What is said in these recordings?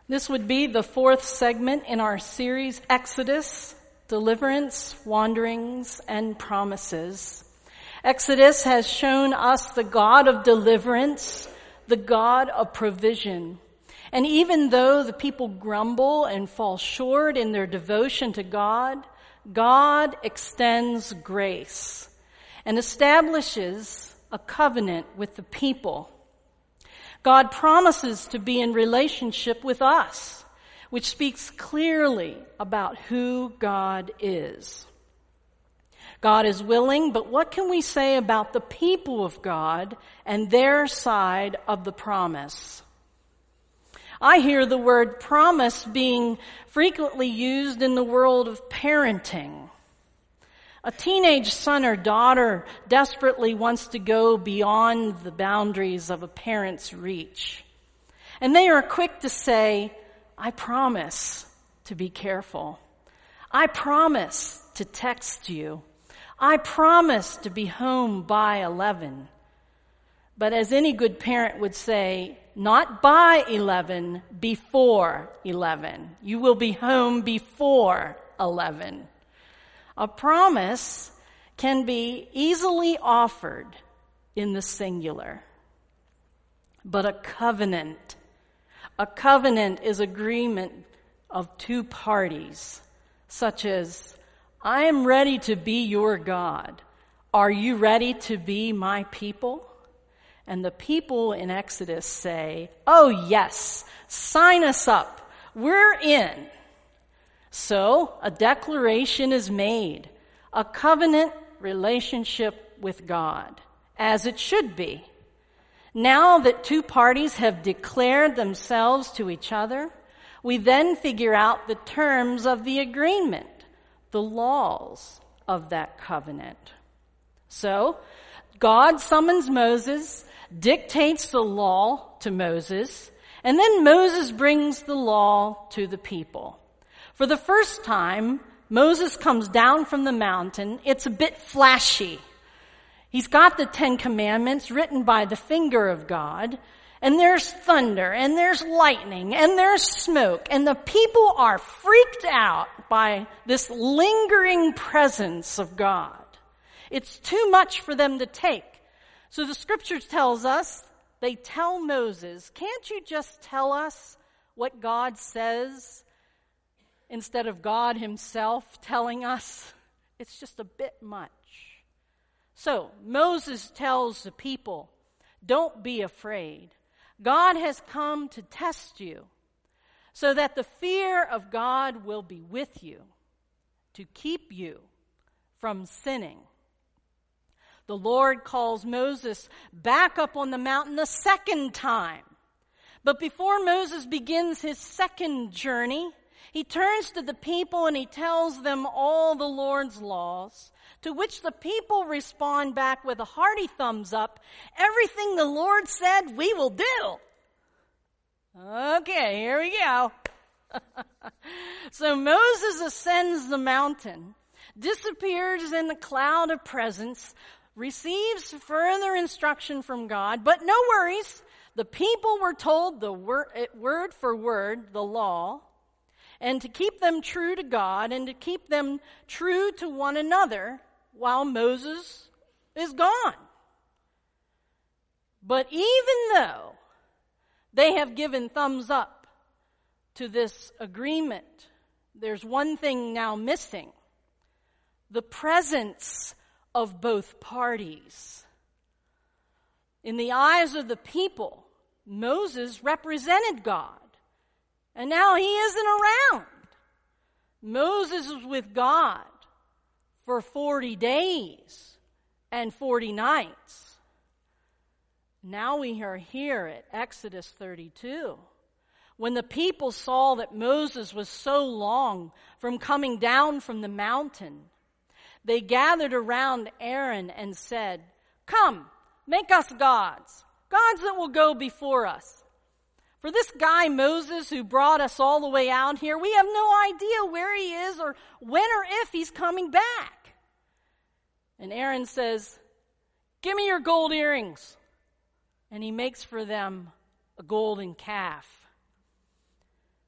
This would be the fourth segment in our series, Exodus, Deliverance, Wanderings, and Promises. Exodus has shown us the God of deliverance, the God of provision. And even though the people grumble and fall short in their devotion to God, God extends grace and establishes a covenant with the people. God promises to be in relationship with us, which speaks clearly about who God is. God is willing, but what can we say about the people of God and their side of the promise? I hear the word promise being frequently used in the world of parenting. A teenage son or daughter desperately wants to go beyond the boundaries of a parent's reach. And they are quick to say, I promise to be careful. I promise to text you. I promise to be home by 11. But as any good parent would say, not by 11, before 11. You will be home before 11. A promise can be easily offered in the singular. But a covenant is agreement of two parties, such as, I am ready to be your God. Are you ready to be my people? And the people in Exodus say, oh yes, sign us up. We're in. So a declaration is made, a covenant relationship with God, as it should be. Now that two parties have declared themselves to each other, we then figure out the terms of the agreement, the laws of that covenant. So, God summons Moses, dictates the law to Moses, and then Moses brings the law to the people. For the first time, Moses comes down from the mountain. It's a bit flashy. He's got the 10 Commandments written by the finger of God, and there's thunder, and there's lightning, and there's smoke, and the people are freaked out by this lingering presence of God. It's too much for them to take. So the scriptures tells us, they tell Moses, can't you just tell us what God says instead of God himself telling us? It's just a bit much. So Moses tells the people, don't be afraid. God has come to test you so that the fear of God will be with you to keep you from sinning. The Lord calls Moses back up on the mountain a second time. But before Moses begins his second journey, he turns to the people and he tells them all the Lord's laws, to which the people respond back with a hearty thumbs up. Everything the Lord said, we will do. Okay, here we go. So Moses ascends the mountain, disappears in the cloud of presence, receives further instruction from God, but no worries. The people were told the word for word, the law, and to keep them true to God and to keep them true to one another while Moses is gone. But even though they have given thumbs up to this agreement, there's one thing now missing: the presence of both parties. In the eyes of the people, Moses represented God, and now he isn't around. Moses was with God for 40 days and 40 nights. Now we are here at Exodus 32. When the people saw that Moses was so long from coming down from the mountain, they gathered around Aaron and said, come, make us gods that will go before us. For this guy Moses who brought us all the way out here, we have no idea where he is or when or if he's coming back. And Aaron says, give me your gold earrings. And he makes for them a golden calf.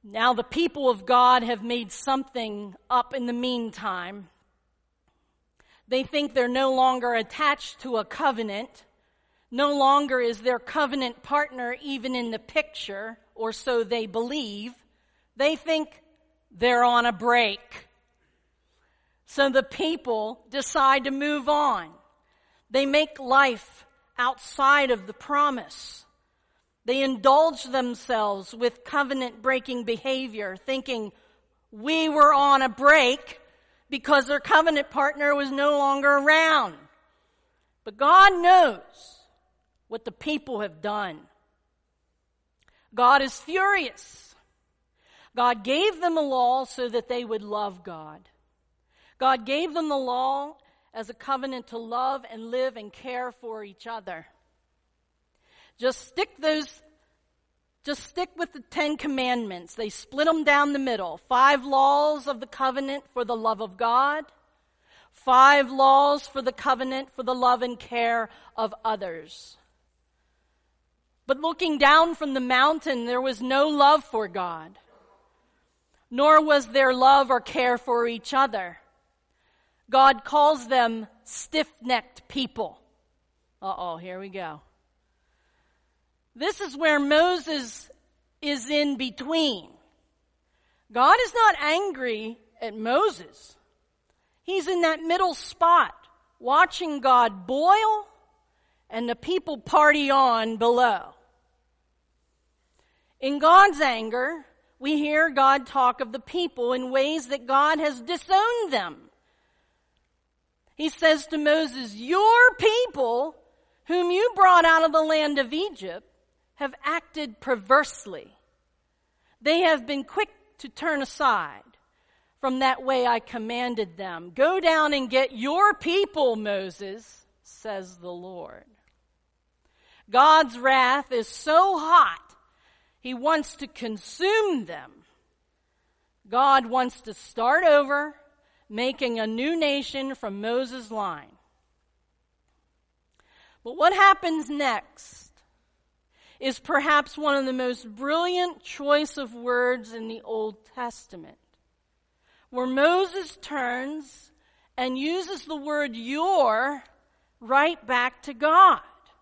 Now the people of God have made something up in the meantime. They think they're no longer attached to a covenant. No longer is their covenant partner even in the picture, or so they believe. They think they're on a break. So the people decide to move on. They make life outside of the promise. They indulge themselves with covenant-breaking behavior, thinking we were on a break because their covenant partner was no longer around. But God knows what the people have done. God is furious. God gave them a law so that they would love God. God gave them the law as a covenant to love and live and care for each other. Just stick with the 10 commandments. They split them down the middle. 5 laws of the covenant for the love of God. 5 laws for the covenant for the love and care of others. But looking down from the mountain, there was no love for God, nor was there love or care for each other. God calls them stiff-necked people. Here we go. This is where Moses is in between. God is not angry at Moses. He's in that middle spot, watching God boil and the people party on below. In God's anger, we hear God talk of the people in ways that God has disowned them. He says to Moses, your people, whom you brought out of the land of Egypt, have acted perversely. They have been quick to turn aside from that way I commanded them. Go down and get your people, Moses, says the Lord. God's wrath is so hot, he wants to consume them. God wants to start over, making a new nation from Moses' line. But what happens next is perhaps one of the most brilliant choice of words in the Old Testament, where Moses turns and uses the word your right back to God.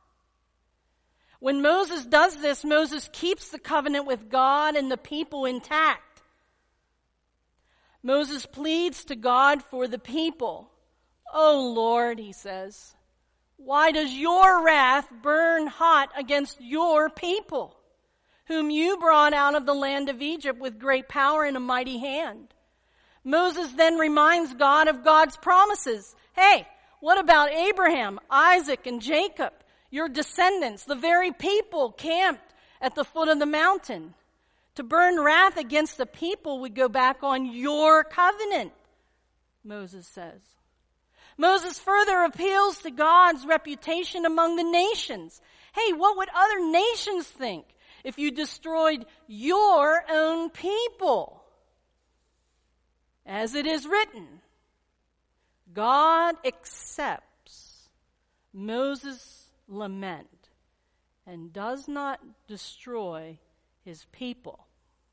When Moses does this, Moses keeps the covenant with God and the people intact. Moses pleads to God for the people. Oh Lord, he says, why does your wrath burn hot against your people, whom you brought out of the land of Egypt with great power and a mighty hand? Moses then reminds God of God's promises. Hey, what about Abraham, Isaac, and Jacob, your descendants, the very people camped at the foot of the mountain? To burn wrath against the people would go back on your covenant, Moses says. Moses further appeals to God's reputation among the nations. Hey, what would other nations think if you destroyed your own people? As it is written, God accepts Moses' lament and does not destroy his people.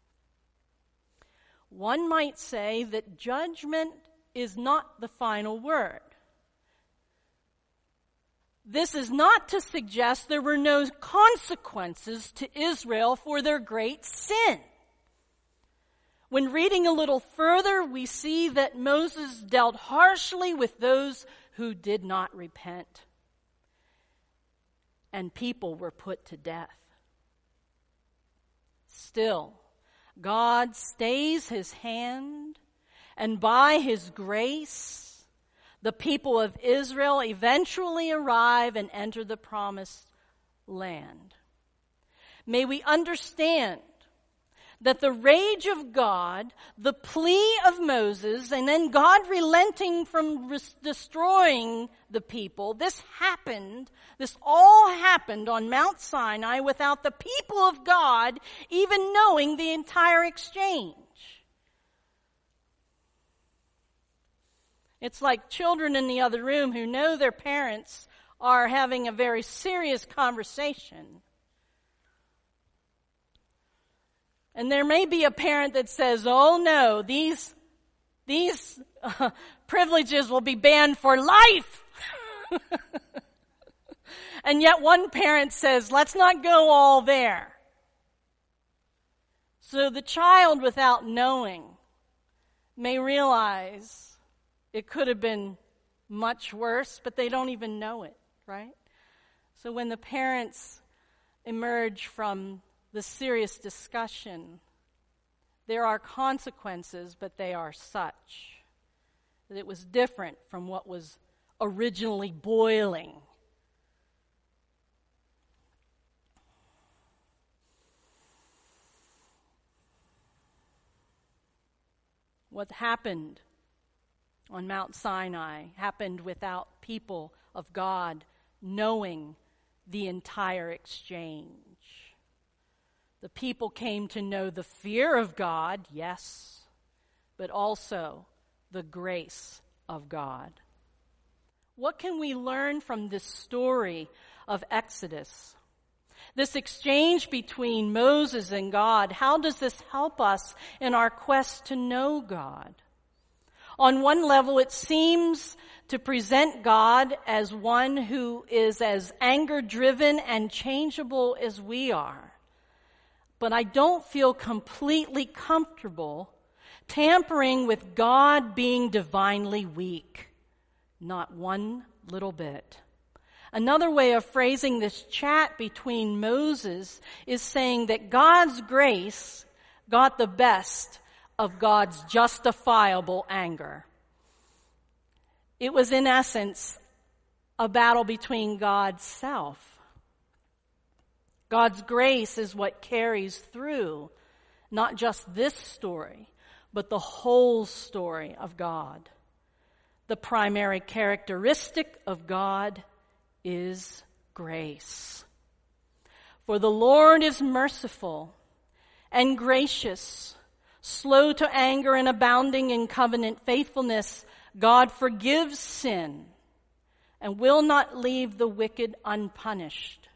One might say that judgment is not the final word. This is not to suggest there were no consequences to Israel for their great sin. When reading a little further, we see that Moses dealt harshly with those who did not repent, and people were put to death. Still, God stays his hand, and by his grace, the people of Israel eventually arrive and enter the promised land. May we understand that the rage of God, the plea of Moses, and then God relenting from destroying the people, this all happened on Mount Sinai without the people of God even knowing the entire exchange. It's like children in the other room who know their parents are having a very serious conversation. And there may be a parent that says, oh no, these privileges will be banned for life. And yet one parent says, let's not go all there. So the child, without knowing, may realize it could have been much worse, but they don't even know it, right? So when the parents emerge from the serious discussion, there are consequences, but they are such that it was different from what was originally boiling. What happened on Mount Sinai happened without people of God knowing the entire exchange. The people came to know the fear of God, yes, but also the grace of God. What can we learn from this story of Exodus? This exchange between Moses and God, how does this help us in our quest to know God? On one level, it seems to present God as one who is as anger-driven and changeable as we are. But I don't feel completely comfortable tampering with God being divinely weak. Not one little bit. Another way of phrasing this chat between Moses is saying that God's grace got the best of God's justifiable anger. It was in essence a battle between God's self. God's grace is what carries through not just this story, but the whole story of God. The primary characteristic of God is grace. For the Lord is merciful and gracious, slow to anger and abounding in covenant faithfulness. God forgives sin and will not leave the wicked unpunished.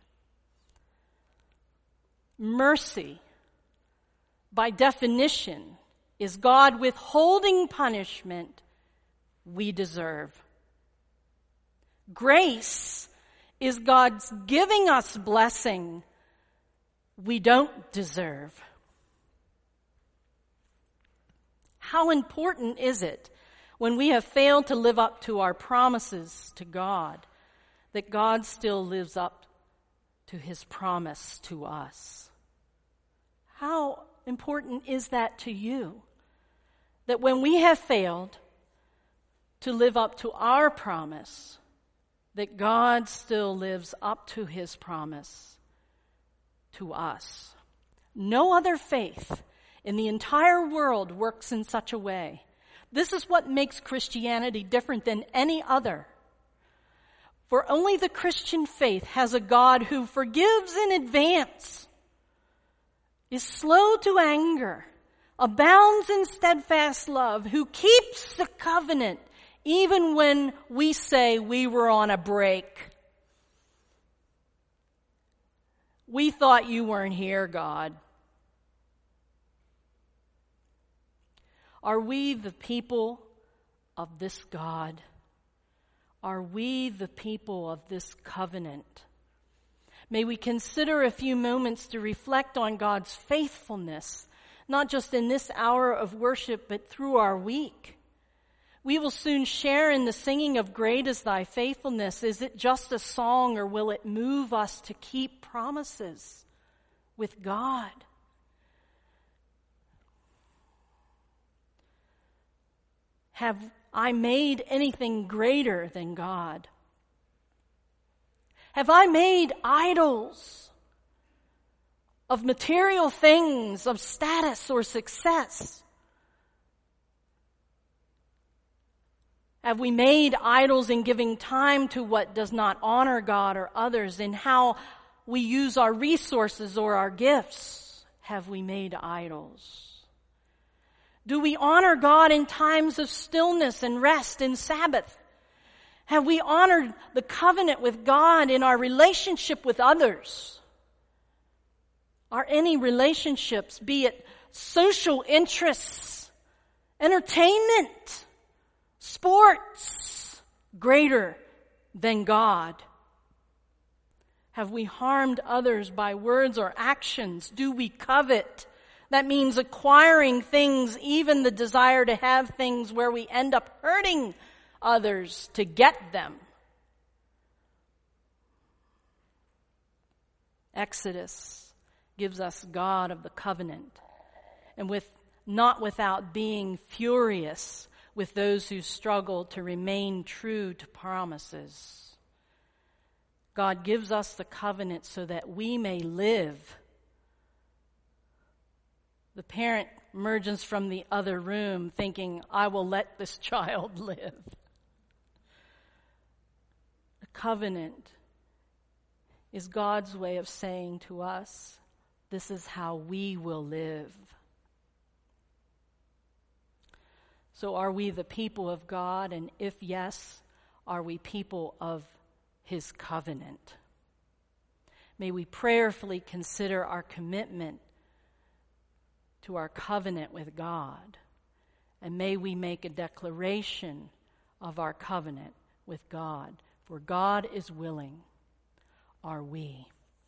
Mercy, by definition, is God withholding punishment we deserve. Grace is God's giving us blessing we don't deserve. How important is it when we have failed to live up to our promises to God that God still lives up to his promise to us? How important is that to you? That when we have failed to live up to our promise, that God still lives up to his promise to us. No other faith in the entire world works in such a way. This is what makes Christianity different than any other. For only the Christian faith has a God who forgives in advance, is slow to anger, abounds in steadfast love, who keeps the covenant even when we say we were on a break. We thought you weren't here, God. Are we the people of this God? Are we the people of this covenant? May we consider a few moments to reflect on God's faithfulness, not just in this hour of worship, but through our week. We will soon share in the singing of Great is Thy Faithfulness. Is it just a song, or will it move us to keep promises with God? Have I made anything greater than God? Have I made idols of material things, of status or success? Have we made idols in giving time to what does not honor God or others, in how we use our resources or our gifts? Have we made idols? Do we honor God in times of stillness and rest and Sabbath? Have we honored the covenant with God in our relationship with others? Are any relationships, be it social interests, entertainment, sports, greater than God? Have we harmed others by words or actions? Do we covet? That means acquiring things, even the desire to have things where we end up hurting others to get them. Exodus gives us God of the covenant, and not without being furious with those who struggle to remain true to promises. God gives us the covenant so that we may live. The parent emerges from the other room thinking, I will let this child live. The covenant is God's way of saying to us, this is how we will live. So are we the people of God? And if yes, are we people of His covenant? May we prayerfully consider our commitment to our covenant with God. And may we make a declaration of our covenant with God. For God is willing. Are we?